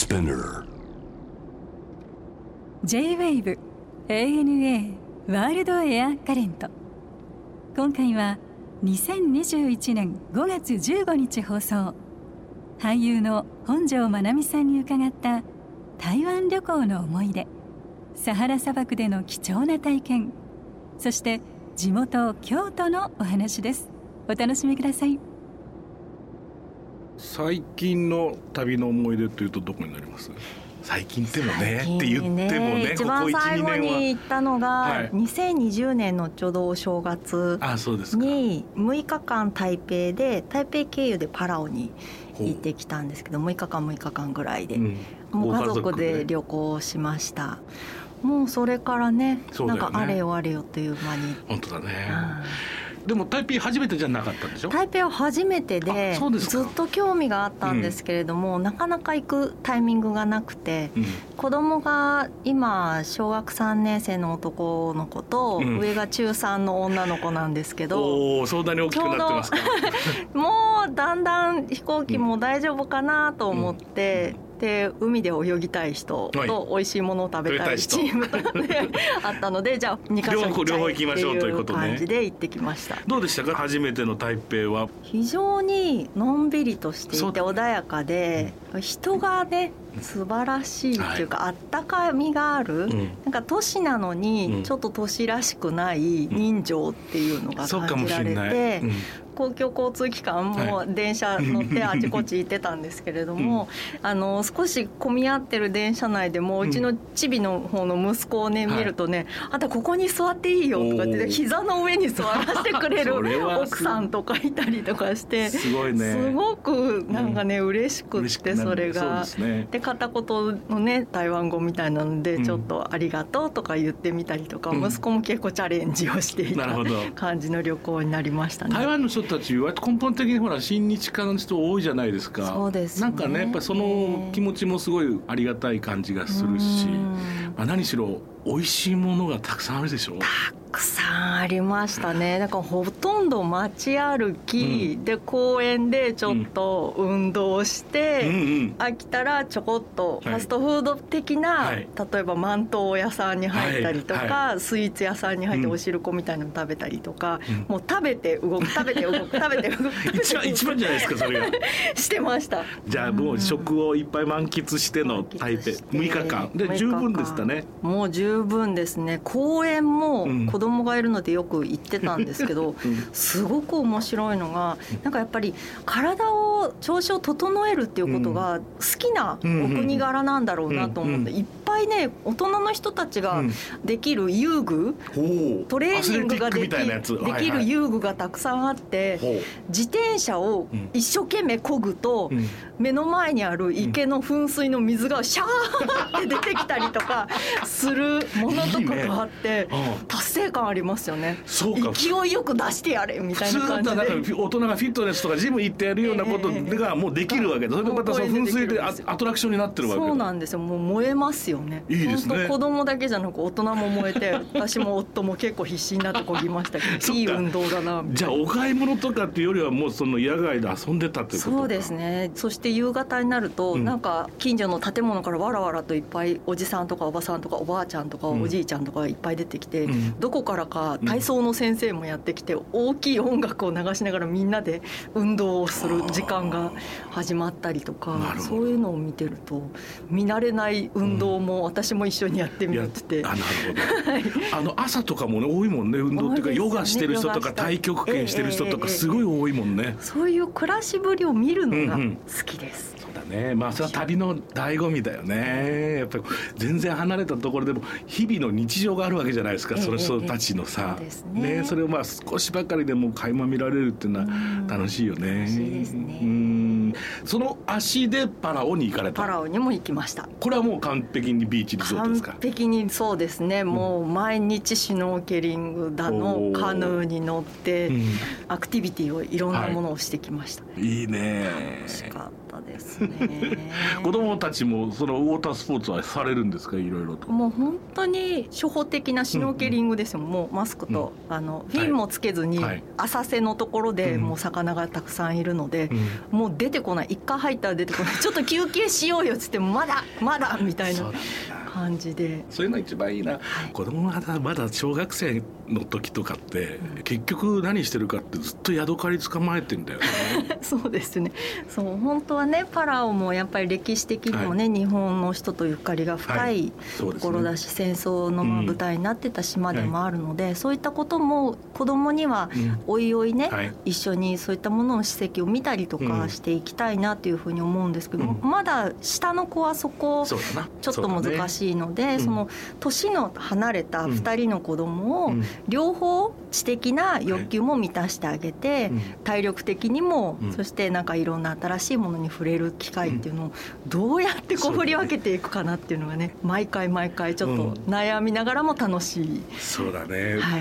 Spinner J-WAVE ANA ワールドエアカレント。今回は2021年5月15日放送、俳優の本上まなみさんに伺った台湾旅行の思い出、サハラ砂漠での貴重な体験、そして地元京都のお話です。お楽しみください。 最近の旅の思い出というとどこになります？最近でもねって言ってもね、 一番最後に行ったのが2020年のちょうどお正月に6日間台北で、台北経由でパラオに行ってきたんですけど、6日間ぐらいで、もう家族で旅行しました。もうそれからね、なんかあれよあれよという間に。 本当だね。でも台北初めてじゃなかったんでしょ？台北は初めてで、ずっと興味があったんですけれども、なかなか行くタイミングがなくて、子供が今小学3年生の男の子と、上が中3の女の子なんですけど、 そんなに大きくなってますか？ もうだんだん飛行機も大丈夫かなと思って、で海で泳ぎたい人と美味しいものを食べたいチームであったので、じゃあ2カ所行きましょうっていう感じで行ってきました。 どうでしたか、初めての台北は？ 非常にのんびりとしていて穏やかで、人がね素晴らしいっていうか、あったかみがある、なんか都市なのにちょっと都市らしくない人情っていうのが感じられて、公共交通機関も電車乗ってあちこち行ってたんですけれども、少し混み合ってる電車内でも、うちのチビの方の息子をね見るとね、あんたここに座っていいよとかって膝の上に座らせてくれる奥さんとかいたりとかして、すごいね、すごくなんかね、嬉しくってそれが。で片言のね台湾語みたいなので、ちょっとありがとうとか言ってみたりとか、息子も結構チャレンジをしていた感じの旅行になりましたね。 台湾の人たちは根本的にほら親日家の人多いじゃないですか。 そうですね。 なんかね、やっぱりその気持ちもすごいありがたい感じがするし、何しろ美味しいものがたくさんあるでしょ。 たくさんありましたね。だからほとんど街歩き、で公園でちょっと運動して、飽きたらちょこっとファストフード的な、例えばマント屋さんに入ったりとか、スイーツ屋さんに入ってお汁粉みたいなの食べたりとか、もう食べて動く食べて動く食べて動く一番じゃないですかそれがしてました。 じゃあもう食をいっぱい満喫しての台北6日間で十分でしたね。 もう十分ですね。公園も子供がいるのでよく行ってたんですけど、すごく面白いのが、なんかやっぱり体を調子を整えるっていうことが好きなお国柄なんだろうなと思って、いっぱいね大人の人たちができる遊具、トレーニングができる遊具がたくさんあって、自転車を一生懸命漕ぐと、目の前にある池の噴水の水がシャーって出てきたりとかするものとかがあって、達成感ありますよね。 そうか、 勢いよく出してやれみたいな感じで。 普通だったら大人がフィットネスとかジム行ってやるようなことがもうできるわけで、それでまたその噴水でアトラクションになってるわけで。 そうなんですよ。もう燃えますよね。 いいですね。 本当子供だけじゃなく大人も燃えて、私も夫も結構必死になって漕ぎましたけどいい運動だなみたいな。 じゃあお買い物とかっていうよりはもうその野外で遊んでたってことか。 そうですね。そして夕方になると、なんか近所の建物からわらわらといっぱいおじさんとかおばさんとかおばあちゃんとかおじいちゃんとかいっぱい出てきて、どこからか体操の先生もやってきて、大きい音楽を流しながらみんなで運動をする時間が始まったりとか、そういうのを見てると見慣れない運動も私も一緒にやってみてて、 なるほど。朝とかもね多いもんね、運動っていうか、ヨガしてる人とか太極拳してる人とかすごい多いもんね。 そういう暮らしぶりを見るのが好きです。 そうだね。それは旅の醍醐味だよね。やっぱり全然離れたところでも日々の日常があるわけじゃないですか、その人たちのさ、それを少しばかりでも垣間見られるっていうのは楽しいよね。 楽しいですね。 その足でパラオに行かれた？ パラオにも行きました。 これはもう完璧にビーチリゾートですか？ 完璧にそうですね。もう毎日シュノーケリングだのカヌーに乗って、アクティビティをいろんなものをしてきました。 いいね。 楽しかったですね。 子供たちもそのウォータースポーツはされるんですか？いろいろと。 もう本当に初歩的なシュノーケリングですよ。もうマスクと、フィンもつけずに、浅瀬のところでもう魚がたくさんいるので、もう出てこない、一回入ったら出てこないちょっと休憩しようよっつってもまだみたいな感じで、 そういうの一番いいな、はい、子供がまだ小学生の時とかって、結局何してるかってずっとヤドカリ捕まえてんだよねそうですね。そう本当はねパラオもやっぱり歴史的にもね、はい、日本の人とゆかりが深いところだし、戦争の舞台になってた島でもあるので、そういったことも子供にはおいおいね、一緒にそういったものの史跡を見たりとかしていきたいなというふうに思うんですけど、まだ下の子はそこちょっと難しいので、その年の離れた2人の子供を両方知的な欲求も満たしてあげて、体力的にも、そしてなんかいろんな新しいものに触れる機会っていうのをどうやってこう振り分けていくかなっていうのがね、毎回ちょっと悩みながらも楽しい。 そうだね、 はい。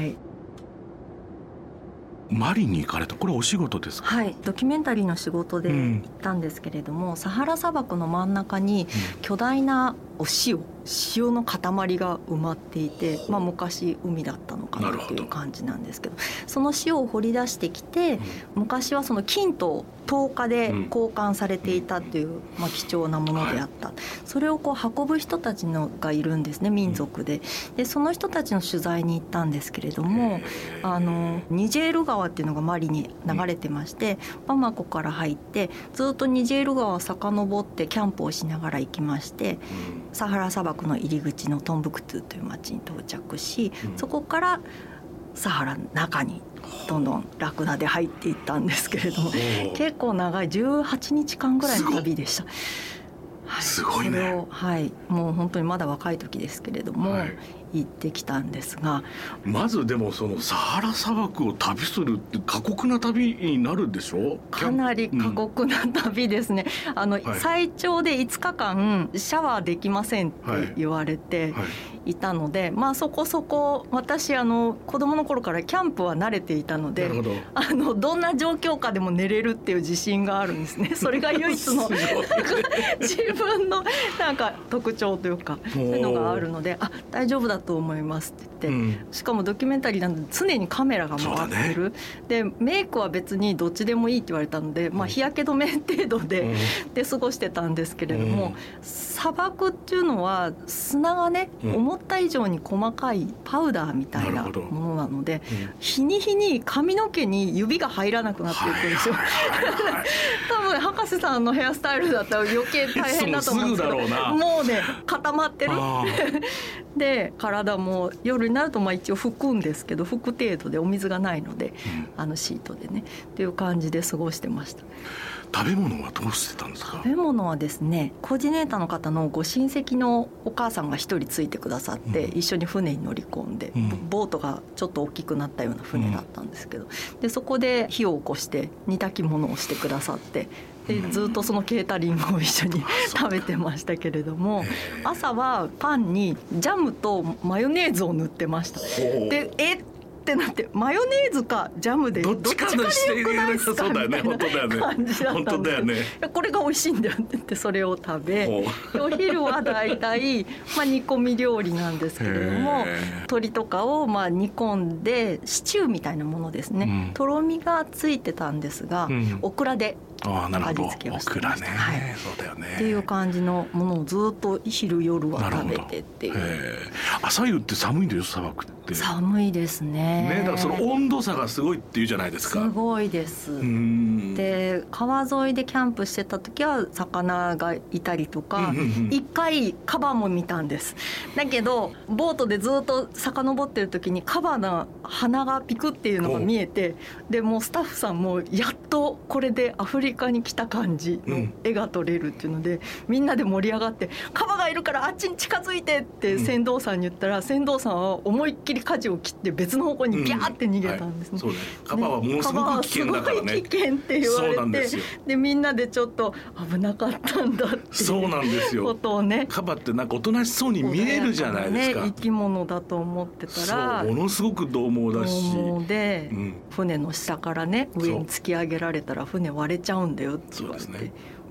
マリに行かれた、これお仕事ですか？ はい、ドキュメンタリーの仕事で行ったんですけれども、サハラ砂漠の真ん中に巨大な塩の塊が埋まっていて、昔海だったのかなっていう感じなんですけど、その塩を掘り出してきて、昔はその金と10日で交換されていたっていう、貴重なものであった、それをこう運ぶ人たちのがいるんですね、民族で。でその人たちの取材に行ったんですけれども、ニジェール川っていうのがマリに流れてまして、バマコから入ってずっとニジェール川を遡ってキャンプをしながら行きまして、サハラ砂漠の入り口のトンブクトゥという町に到着し、そこからサハラの中にどんどんラクダで入っていったんですけれども、結構長い18日間ぐらいの旅でした。 すごいね。 それを、もう本当にまだ若い時ですけれども、行ってきたんですが、 まずでもそのサハラ砂漠を旅するって過酷な旅になるでしょ？ かなり過酷な旅ですね。最長で5日間シャワーできませんって言われていたので、そこそこ私子供の頃からキャンプは慣れていたので、どんな状況下でも寝れるっていう自信があるんですね。それが唯一の自分のなんか特徴というか、そういうのがあるので、大丈夫だと思いますって言って、しかもドキュメンタリーなんで常にカメラが回ってる、でメイクは別にどっちでもいいって言われたので、日焼け止め程度で過ごしてたんですけれども、砂漠っていうのは砂がね、思った以上に細かいパウダーみたいなものなので、日に日に髪の毛に指が入らなくなっていくんですよ。多分博士さんのヘアスタイルだったら余計大変だと思うんですけど、もうね固まってるで体も夜になると一応拭くんですけど、拭く程度でお水がないので、シートでねっていう感じで過ごしてました。 食べ物はどうしてたんですか？ 食べ物はですね、コーディネーターの方のご親戚のお母さんが一人ついてくださって、一緒に船に乗り込んで、ボートがちょっと大きくなったような船だったんですけど、でそこで火を起こして煮炊き物をしてくださって、でずっとそのケータリングを一緒に食べてましたけれども、朝はパンにジャムとマヨネーズを塗ってました。でってなって、マヨネーズかジャムでどっちかでよくないですかみたいな感じだったんですよ。これが美味しいんだよって言ってそれを食べ、お昼はだいたい煮込み料理なんですけれども、鶏とかを煮込んでシチューみたいなものですね、とろみがついてたんですが、オクラで味付けをしてました。 そうだよねっていう感じのものをずっと昼夜は食べてっていう。 朝夕って寒いんだよ、砂漠って。 寒いですね。 だからその温度差がすごいっていうじゃないですか。 すごいです。で川沿いでキャンプしてた時は魚がいたりとか、一回カバも見たんです。だけどボートでずっと遡ってる時にカバの鼻がピクっていうのが見えて、でもうスタッフさんもやっとこれでアフリカに来た感じの絵が撮れるっていうので、みんなで盛り上がって、カバがいるからあっちに近づいてって船頭さんに言ったら、船頭さんは思いっきり舵を切って別の方向にギャーって逃げたんですね。 そうね、カバはものすごく危険だからね。 すごい危険って言われて、でみんなでちょっと危なかったんだっていうことをね。 カバってなんかおとなしそうに見えるじゃないですか。 生き物だと思ってたら、 ものすごく獰猛だし、 獰猛で、船の下からね上に突き上げられたら船割れちゃうんだよって言われて、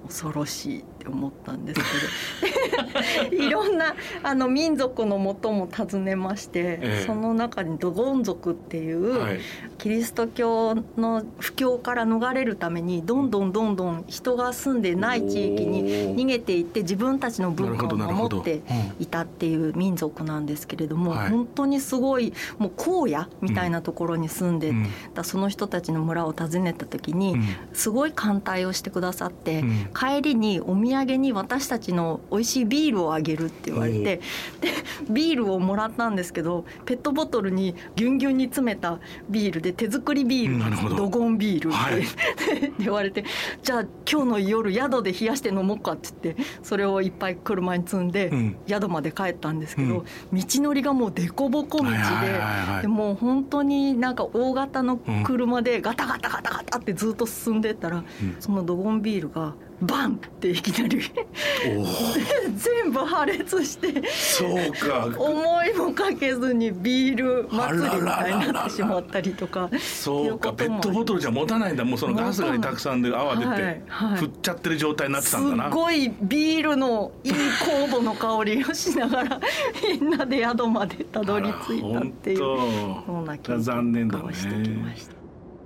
恐ろしいって思ったんですけどいろんな民族のもとも訪ねまして、その中にドゴン族っていう、はい、キリスト教の布教から逃れるためにどんどん人が住んでない地域に逃げていって自分たちの文化を守っていたっていう民族なんですけれども、本当にすごいもう荒野みたいなところに住んでたその人たちの村を訪ねた時にすごい歓待をしてくださって、帰りにお土産に私たちの美味しいビールをあげるって言われて、でビールをもらったんですけど、ペットボトルにギュンギュンに詰めたビールで手作りビール、ドゴンビールって、はい、言われて、じゃあ今日の夜宿で冷やして飲もうかって言ってそれをいっぱい車に積んで宿まで帰ったんですけど、道のりがもう凸凹道で、もう本当になんか大型の車でガタガタガタガタってずっと進んでったら、そのドゴンビールがバンっていきなり全部破裂して、 そうか、 思いもかけずにビール祭りみたいになってしまったりとか。 そうか、ペットボトルじゃ持たないんだ。もうそのガスがたくさんで泡出て振っちゃってる状態になってたんだな。 すごいビールのいい酵母の香りをしながらみんなで宿までたどり着いたっていう、そんな気が残念だね。 してきました。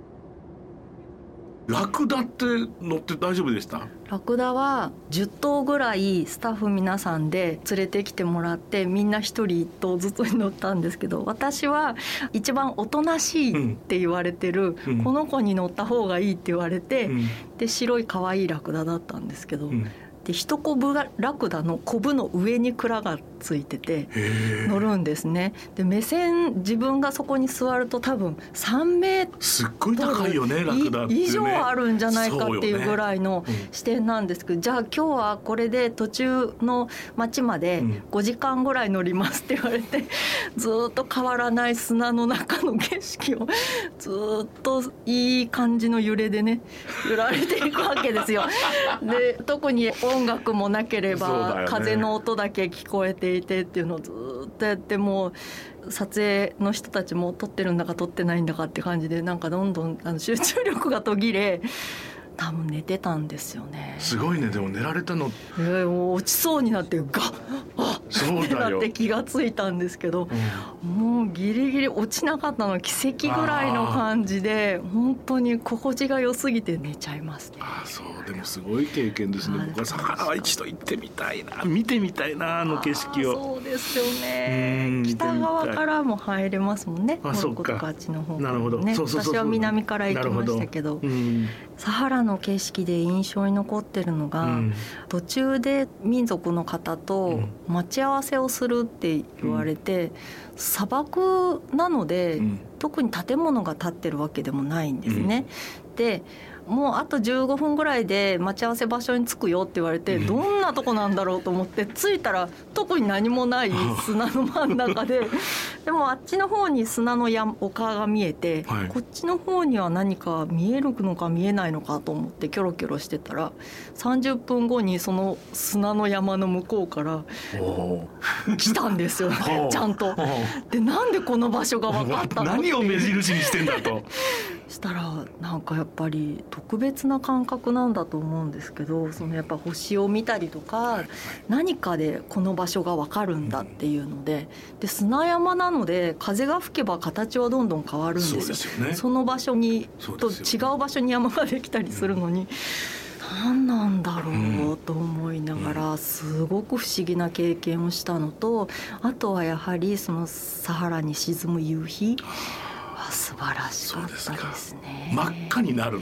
ラクダって乗って大丈夫でした？ ラクダは10頭ぐらいスタッフ皆さんで連れてきてもらって、みんな1人1頭ずつに乗ったんですけど、私は一番おとなしいって言われてる、この子に乗った方がいいって言われて、で白い可愛いラクダだったんですけど、で一コブラクダのコブの上に蔵がついてて乗るんですね。で目線、自分がそこに座ると多分3メートルすっごい高いよね、ラクダってね、 以上あるんじゃないかっていうぐらいの視点なんですけど、じゃあ今日はこれで途中の町まで5時間ぐらい乗りますって言われて、ずっと変わらない砂の中の景色をずっといい感じの揺れでね揺られていくわけですよ。で特に音楽もなければ、風の音だけ聞こえていてっていうのをずっとやって、もう撮影の人たちも撮ってるんだか撮ってないんだかって感じで、なんかどんどん集中力が途切れ、多分寝てたんですよね。 すごいね。でも寝られたの、 落ちそうになってガッってなって気がついたんですけど、もうギリギリ落ちなかったの奇跡ぐらいの感じで、本当に心地が良すぎて寝ちゃいますね。 そう、でもすごい経験ですね。僕はサハラは一度行ってみたいな、見てみたいな、景色を。 そうですよね。北側からも入れますもんね。モロッコとかあっちの方からね。 なるほど。 私は南から行きましたけど、サハラの景色で印象に残ってるのが、途中で民族の方と待ち合わせをするって言われて、砂漠なので、特に建物が建ってるわけでもないんですね。でもうあと15分ぐらいで待ち合わせ場所に着くよって言われて、どんなとこなんだろうと思って着いたら特に何もない砂の真ん中ででもあっちの方に砂の丘が見えて、こっちの方には何か見えるのか見えないのかと思ってキョロキョロしてたら、30分後にその砂の山の向こうから来たんですよちゃんと。でなんでこの場所が分かったの何を目印にしてんだとしたら、なんかやっぱり特別な感覚なんだと思うんですけど、そのやっぱ星を見たりとか何かでこの場所が分かるんだっていうので、で砂山なので風が吹けば形はどんどん変わるんですよ。 そうですよね。 その場所にと違う場所に山ができたりするのに、何なんだろうと思いながら、すごく不思議な経験をしたのと、あとはやはりそのサハラに沈む夕日は素晴らしかったですね。 真っ赤になるの？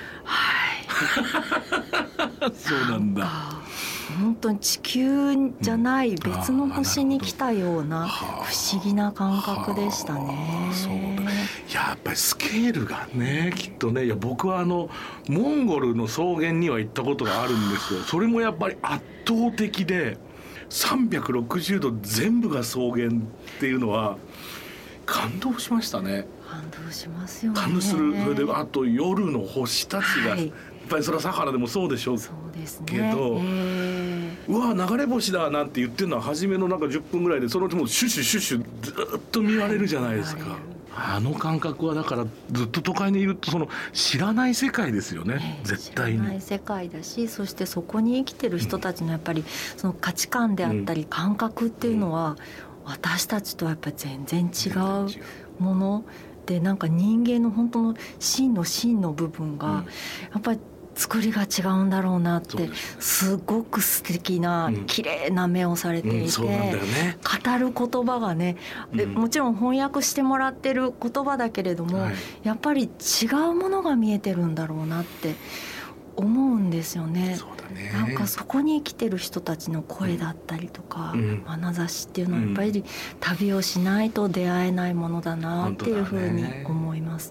そうなんだ。 本当に地球じゃない別の星に来たような不思議な感覚でしたね。 そうだ。やっぱりスケールがね、きっとね。いや僕はモンゴルの草原には行ったことがあるんですよ。それもやっぱり圧倒的で、360度全部が草原っていうのは感動しましたね。 感動しますよね。 感動する。それであと夜の星たちが、やっぱりそれはサハラでもそうでしょうけど、うわ流れ星だなんて言ってるのは初めのなんか10分ぐらいで、そのうちもうシュッシュシュッシュずっと見られるじゃないですか。 あの感覚はだからずっと都会にいるとその知らない世界ですよね、絶対に知らない世界だし、そしてそこに生きてる人たちのやっぱりその価値観であったり感覚っていうのは私たちとはやっぱり全然違うもので、なんか人間の本当の真の部分がやっぱり作りが違うんだろうなって、すごく素敵な綺麗な目をされていて、語る言葉がね、もちろん翻訳してもらってる言葉だけれども、やっぱり違うものが見えてるんだろうなって思うんですよね。なんかそこに生きてる人たちの声だったりとか、眼差しっていうのはやっぱり旅をしないと出会えないものだなっていうふうに思います。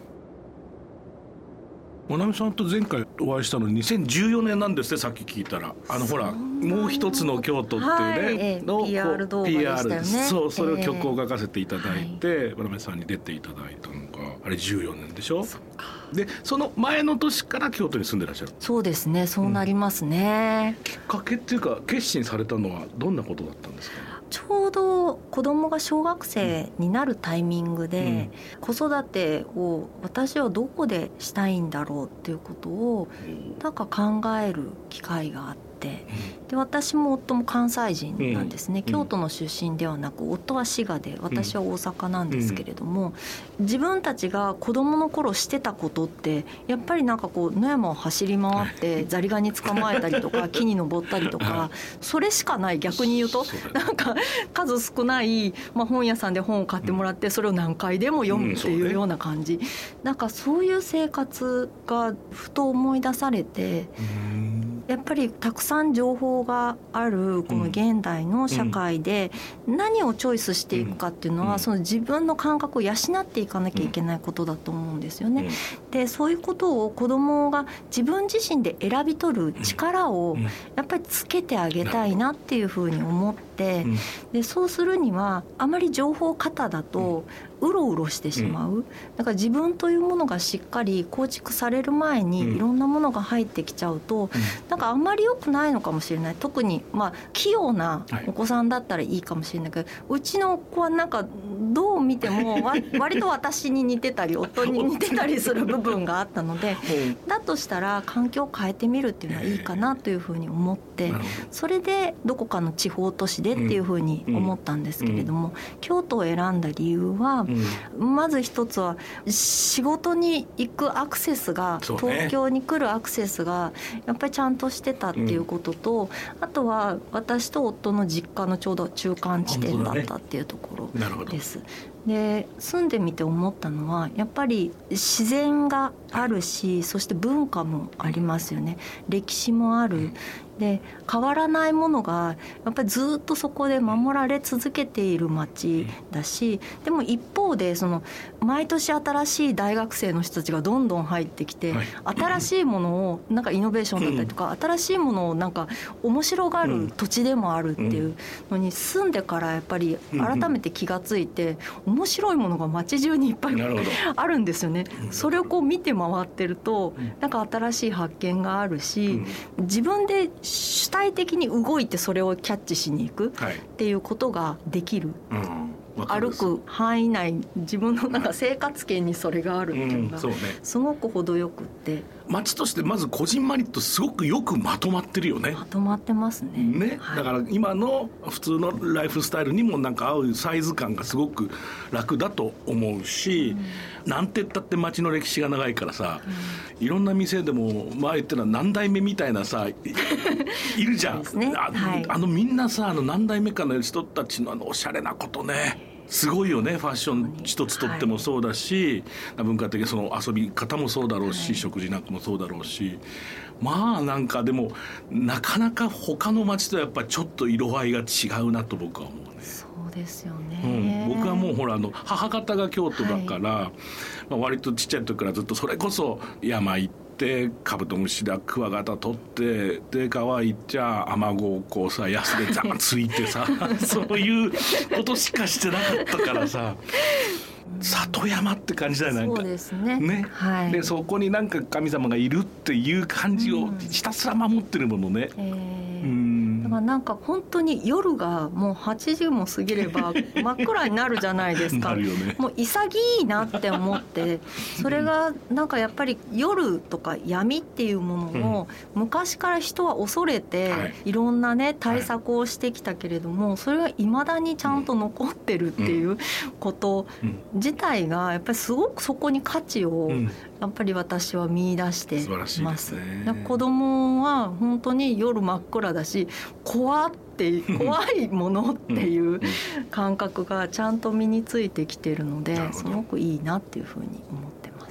もなみさんと前回お会いしたの2014年なんですね、さっき聞いたら。ほらもう一つの京都っていうね、の PR 動画でしたよね。 そう、それを曲を書かせていただいて、もなみさんに出ていただいたのがあれ14年でしょ。でその前の年から京都に住んでらっしゃる。 そうですね、そうなりますね。 きっかけっていうか決心されたのはどんなことだったんですか。 ちょうど子供が小学生になるタイミングで、子育てを私はどこでしたいんだろうっていうことをなんか考える機会があって、で私も夫も関西人なんですね、京都の出身ではなく夫は滋賀で私は大阪なんですけれども、自分たちが子供の頃してたことってやっぱりなんかこう野山を走り回ってザリガニ捕まえたりとか木に登ったりとか、それしかない。逆に言うとなんか数少ない、本屋さんで本を買ってもらってそれを何回でも読むっていうような感じ、なんかそういう生活がふと思い出されて、やっぱりたくさん情報があるこの現代の社会で何をチョイスしていくかっていうのは、その自分の感覚を養っていかなきゃいけないことだと思うんですよね。でそういうことを子どもが自分自身で選び取る力をやっぱりつけてあげたいなっていうふうに思って、でそうするにはあまり情報過多だとうろうろしてしまう。だから自分というものがしっかり構築される前にいろんなものが入ってきちゃうと、なんかあんまり良くないのかもしれない。特に器用なお子さんだったらいいかもしれないけど、うちの子はなんかどう見ても割と私に似てたり夫に似てたりする部分があったので、だとしたら環境を変えてみるっていうのはいいかなというふうに思って、それでどこかの地方都市でっていうふうに思ったんですけれども、京都を選んだ理由は、まず一つは仕事に行くアクセスが、東京に来るアクセスがやっぱりちゃんとしてたっていうことと、あとは私と夫の実家のちょうど中間地点だったっていうところです。で住んでみて思ったのはやっぱり自然があるし、そして文化もありますよね。歴史もある。で変わらないものがやっぱりずっとそこで守られ続けている町だし、でも一方でその毎年新しい大学生の人たちがどんどん入ってきて、新しいものをなんかイノベーションだったりとか、新しいものをなんか面白がる土地でもあるっていうのに住んでからやっぱり改めて気がついて、面白いものが街中にいっぱいあるんですよね。それをこう見て回ってるとなんか新しい発見があるし、自分で主体的に動いてそれをキャッチしに行くっていうことができる、歩く範囲内自分のなんか生活圏にそれがあるっていうのがすごく程よくって、 街としてまずこじんまりとすごくよくまとまってるよね。 まとまってますね。 だから今の普通のライフスタイルにもなんか合うサイズ感がすごく楽だと思うし、なんて言ったって街の歴史が長いからさ、いろんな店でも前ってのは何代目みたいなさいるじゃん。みんなさ何代目かの人たちのおしゃれなことね、すごいよね。ファッション一つとってもそうだし、文化的にその遊び方もそうだろうし、食事なんかもそうだろうし、なんかでもなかなか他の街とやっぱちょっと色合いが違うなと僕は思うね。 そうですよね。 僕はもうほら母方が京都だから、割とちっちゃい時からずっとそれこそ山行ってカブトムシだクワガタ取って、で川行っちゃアマゴをこうさヤスでザンついてさそういうことしかしてなかったからさ里山って感じだよ。なんかそうですね。 でそこになんか神様がいるっていう感じをひたすら守ってるものね。だかなんか本当に夜がもう8時も過ぎれば真っ暗になるじゃないですか。 なるよね。 もう潔いなって思ってそれがなんかやっぱり夜とか闇っていうものを昔から人は恐れていろんなね対策をしてきたけれども、それがいまだにちゃんと残ってるっていうこと自体がやっぱりすごくそこに価値をやっぱり私は見出してます。子供は本当に夜真っ暗だし怖いものっていう感覚がちゃんと身についてきてるのですごくいいなっていうふうに思ってます。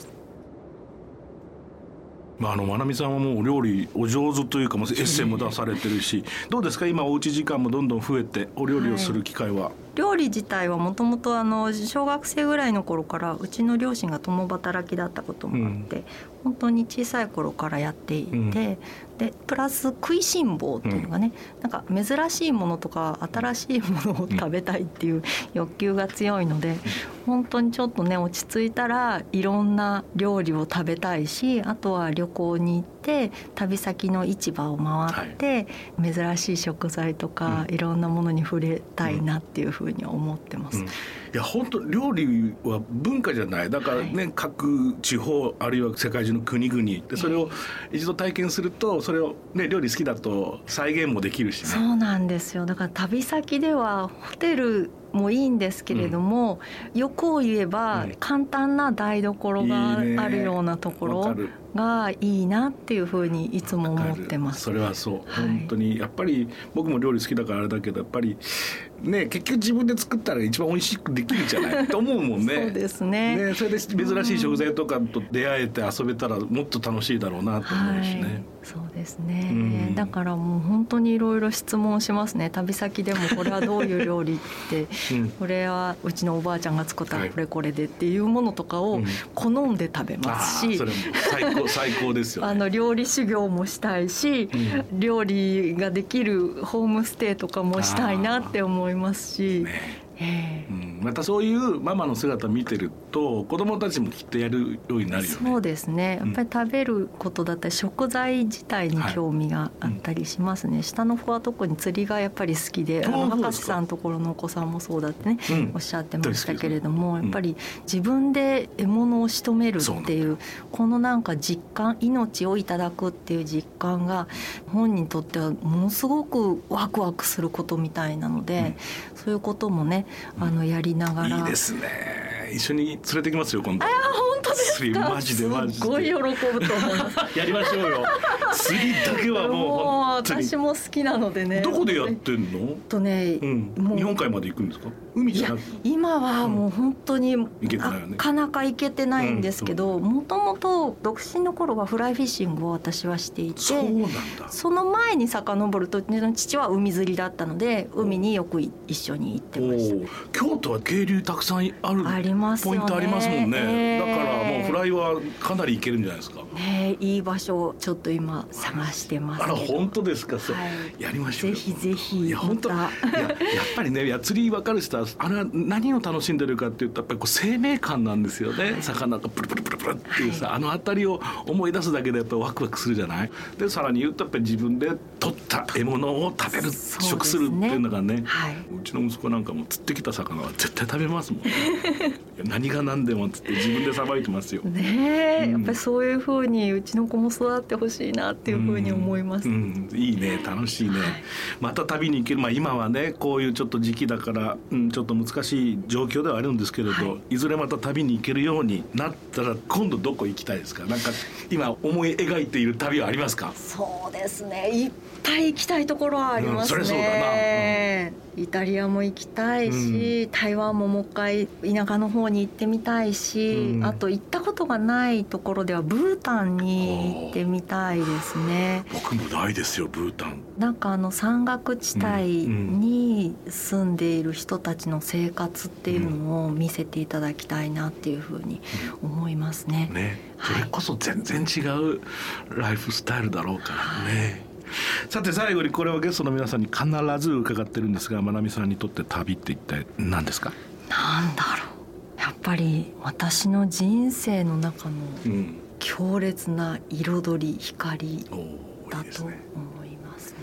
まなみさんはもうお料理お上手というかもうエッセイも出されてるしどうですか今おうち時間もどんどん増えてお料理をする機会は、 料理自体はもともと小学生ぐらいの頃からうちの両親が共働きだったこともあって、本当に小さい頃からやっていて、でプラス食いしん坊っていうのがね、なんか珍しいものとか新しいものを食べたいっていう欲求が強いので、本当にちょっとね落ち着いたらいろんな料理を食べたいし、あとは旅行に行って旅先の市場を回って、珍しい食材とかいろんなものに触れたいなっていうふうに思ってます。 いや本当料理は文化じゃないだからね、各地方あるいは世界中の国々でそれを一度体験するとそれを、ね、料理好きだと再現もできるしね。 そうなんですよ。だから旅先ではホテルもいいんですけれども、欲を言えば簡単な台所があるようなところがいいなっていうふうにいつも思ってます。 それはそう、本当にやっぱり僕も料理好きだからあれだけどやっぱりね結局自分で作ったら一番美味しくできるじゃないと思うもんね。 そうですね。 それで珍しい食材とかと出会えて遊べたらもっと楽しいだろうなと思うしね。 そうですね、だからもう本当にいろいろ質問しますね。旅先でもこれはどういう料理ってこれはうちのおばあちゃんが作ったこれこれでっていうものとかを好んで食べますし、 それも最高ですよね。 料理修行もしたいし、料理ができるホームステイとかもしたいなって思いますし、 またそういうママの姿を見てると子どもたちもきっとやるようになるよね。 そうですね。やっぱり食べることだったり食材自体に興味があったりしますね。下の子は特に釣りがやっぱり好きで、博士さんのところのお子さんもそうだってね、おっしゃってましたけれども、やっぱり自分で獲物を仕留めるっていうこのなんか実感、命をいただくっていう実感が本人にとってはものすごくワクワクすることみたいなので、そういうこともねやりながら。 いいですね。一緒に連れてきますよ今度。 本当ですか。 マジですごい喜ぶと思いますやりましょうよ。釣りだけはもう私も好きなのでね。 どこでやってんの？もう日本海まで行くんですか？海じゃなくて。 今はもう本当になかなか行けてないんですけど、もともと独身の頃はフライフィッシングを私はしていて、 そうなんだ。 その前に遡ると父は海釣りだったので海によく一緒に行ってました。 京都は渓流たくさんありますよね。ポイントありますもんね。だからもうフライはかなり行けるんじゃないですか。 いい場所をちょっと今探してますけど。 本当ですか。やりましょうよ。 ぜひぜひ。 やっぱりね釣り分かる人はあれは何を楽しんでるかっていうとやっぱり生命感なんですよね。魚がプルプルプルプルっていうさ、あたりを思い出すだけでやっぱりワクワクするじゃない。でさらに言うとやっぱり自分で取った獲物を食べる、食するっていうのがね、うちの息子なんかも釣ってきた魚は絶対食べますもんね何が何でもっつって自分でさばいてますよね。やっぱりそういう風にうちの子も育ってほしいなっていう風に思います。 いいね、楽しいね。また旅に行ける、今はねこういうちょっと時期だから、ちょっと難しい状況ではあるんですけれど、いずれまた旅に行けるようになったら今度どこ行きたいですか？なんか今思い描いている旅はありますか？ そうですね、いっぱい行きたいところはありますね。 それそうだな。 イタリアも行きたいし、台湾ももう一回田舎の方に行ってみたいし、あと行ったことがないところではブータンに行ってみたいですね。 僕もないですよブータン。 なんか山岳地帯に住んでいる人たちの生活っていうのを見せていただきたいなっていうふうに思いますね。 それこそ全然違うライフスタイルだろうからね。さて最後にこれはゲストの皆さんに必ず伺ってるんですが、まなみさんにとって旅って一体何ですか？ なんだろう、やっぱり私の人生の中の強烈な彩り、光だと思いますね。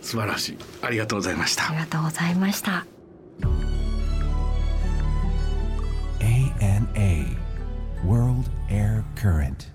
素晴らしい。ありがとうございました。 ありがとうございました。 ANA World Air Current